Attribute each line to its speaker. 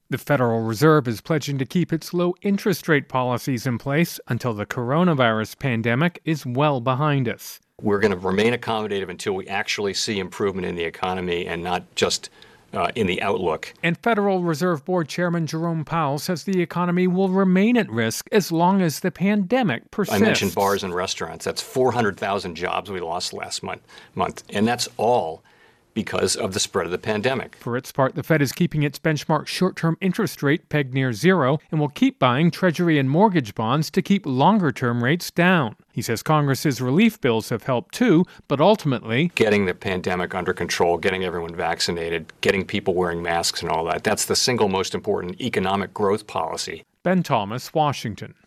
Speaker 1: The Federal Reserve is pledging to keep its low interest rate policies in place until the coronavirus pandemic is well behind us.
Speaker 2: We're going to remain accommodative until we actually see improvement in the economy and not just in the outlook.
Speaker 1: And Federal Reserve Board Chairman Jerome Powell says the economy will remain at risk as long as the pandemic persists.
Speaker 2: I mentioned bars and restaurants. That's 400,000 jobs we lost last month. And that's all because of the spread of the pandemic.
Speaker 1: For its part, the Fed is keeping its benchmark short-term interest rate pegged near zero and will keep buying Treasury and mortgage bonds to keep longer-term rates down. He says Congress's relief bills have helped too, but ultimately,
Speaker 2: getting the pandemic under control, getting everyone vaccinated, getting people wearing masks and all that, that's the single most important economic growth policy.
Speaker 1: Ben Thomas, Washington.